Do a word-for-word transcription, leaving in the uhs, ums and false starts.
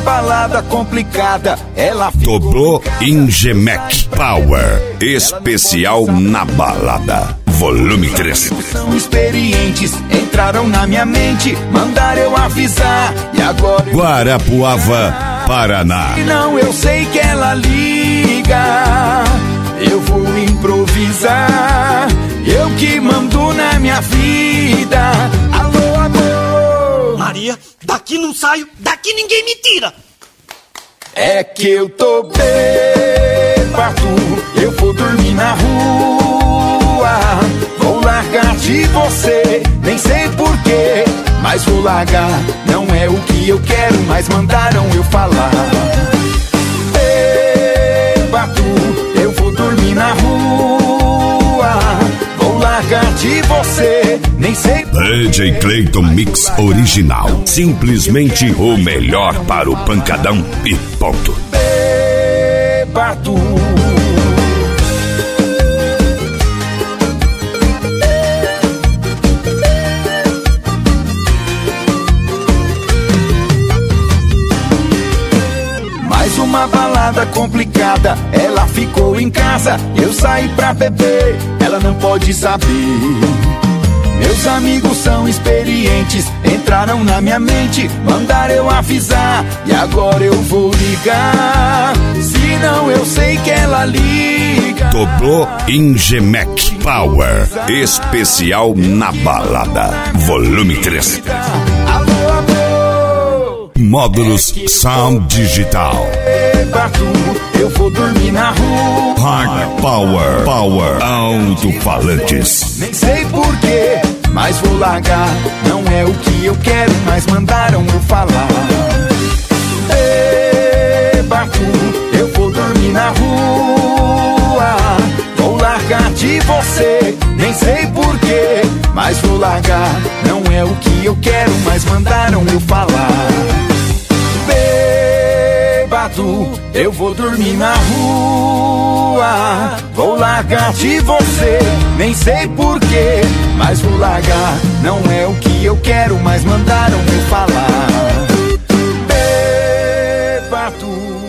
balada complicada, ela ficou... Dobrou Ingemec Power, especial na balada, volume três. São experientes, entraram na minha mente, mandaram eu avisar, e agora... eu... Guarapuava, Paraná. E não, eu sei que ela liga, eu vou improvisar, eu que mando na minha vida. Alô, amor. Maria, daqui não saio, daqui ninguém me tira. É que eu tô bêbado, eu vou dormir na rua, vou largar de você, nem sei porquê, mas vou largar. Não é o que eu quero, mas mandaram eu falar. Bêbado, eu vou dormir na rua, vou largar de você, nem sei... D J Clayton Mix Original, simplesmente o melhor para o pancadão e ponto. Bêbado. Mais uma balada complicada, ela ficou em casa, eu saí pra beber, ela não pode saber. Meus amigos são experientes, entraram na minha mente, mandaram eu avisar, e agora eu vou ligar, se não eu sei que ela liga. Dobrou Ingemec Power, especial na balada, volume três. Alô, amor. Módulos Sound Digital. Eu vou dormir na rua. Hard Power, Power, alto-falantes. Nem sei porquê, mas vou largar. Não é o que eu quero, mas mandaram eu falar. Bêbado, eu vou dormir na rua, vou largar de você, nem sei porquê, mas vou largar. Não é o que eu quero, mas mandaram eu falar. Bêbado, eu vou dormir na rua, vou largar de você, nem sei porquê, mas vou largar. Não é o que eu quero, mas mandaram eu falar. Bêbado.